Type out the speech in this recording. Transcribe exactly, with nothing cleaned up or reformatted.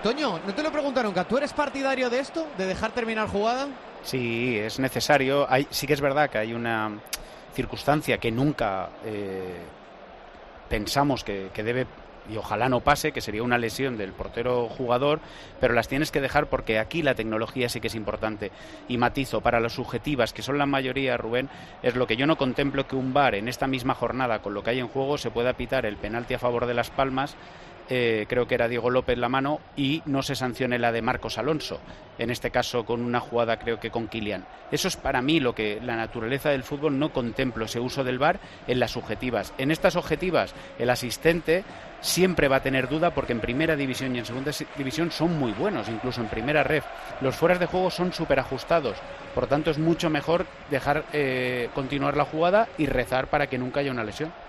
Toño, no te lo pregunto nunca, ¿tú eres partidario de esto, de dejar terminar jugada? Sí, es necesario. Hay, sí que es verdad que hay una circunstancia que nunca eh, pensamos que, que debe, y ojalá no pase, que sería una lesión del portero jugador, pero las tienes que dejar porque aquí la tecnología sí que es importante. Y matizo, para las subjetivas, que son la mayoría, Rubén, es lo que yo no contemplo que un V A R en esta misma jornada, con lo que hay en juego, se pueda pitar el penalti a favor de Las Palmas. Eh, creo que era Diego López la mano, y no se sancione la de Marcos Alonso, en este caso con una jugada creo que con Kylian. Eso es para mí lo que la naturaleza del fútbol no contemplo, ese uso del V A R en las subjetivas. En estas objetivas el asistente siempre va a tener duda, porque en primera división y en segunda división son muy buenos, incluso en primera ref. Los fueras de juego son súper ajustados, por tanto es mucho mejor dejar eh, continuar la jugada y rezar para que nunca haya una lesión.